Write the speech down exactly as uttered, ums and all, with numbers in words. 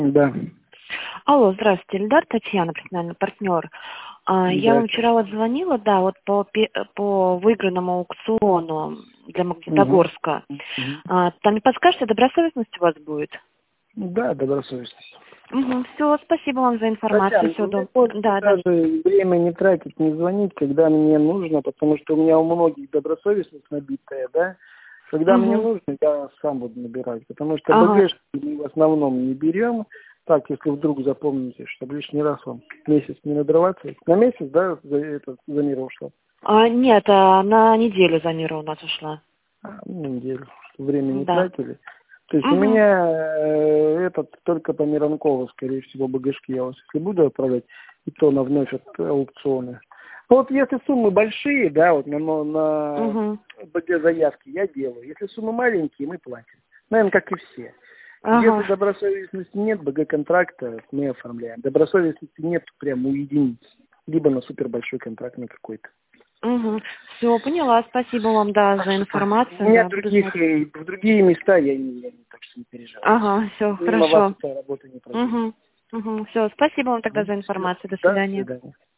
Да. Алло, здравствуйте, Эльдар, Татьяна, профессиональный партнер. А, Я Да. вам вчера вот звонила, да, вот по, пе- по выигранному аукциону для Угу. Магнитогорска. Угу. А, Там не подскажете, добросовестность у вас будет? Да, добросовестность. Угу, все, спасибо вам за информацию. Татьяна, Все, вы дом. можете Да, да. даже время не тратить, не звонить, когда мне нужно, потому что у меня у многих добросовестность набитая, да. Когда мне Угу. нужно, я сам буду набирать, потому что Ага. БГшки мы в основном не берем. Так, если вдруг запомните, чтобы лишний раз вам месяц не надрываться. На месяц, да, за, это, за мир ушло? А, нет, а, на неделю за мир у нас ушла. А, ну, неделю, чтобы время не Да. тратили. То есть у Угу. меня э, этот только по Миранкову, скорее всего, БГшки я вас, если буду отправлять, и то на вновь от аукционы. Ну, вот если суммы большие, да, вот на, на, на Угу. БГ заявки я делаю. Если суммы маленькие, мы платим. Наверное, как и все. Если Ага. добросовестности нет, БГ-контракта мы оформляем. Добросовестности нет, прям у единиц. Либо на супер большой контракт на какой-то. Угу. Все, поняла. Спасибо вам, да, Так за что так. У информацию, меня да, буду знать. других, э, в другие места я не, я не так что не переживайте. Ага, все, Мимо вас хорошо. эта работа не пройдет. Угу. Угу. Все, спасибо вам тогда Ну, за все. информацию. До До свидания. свидания.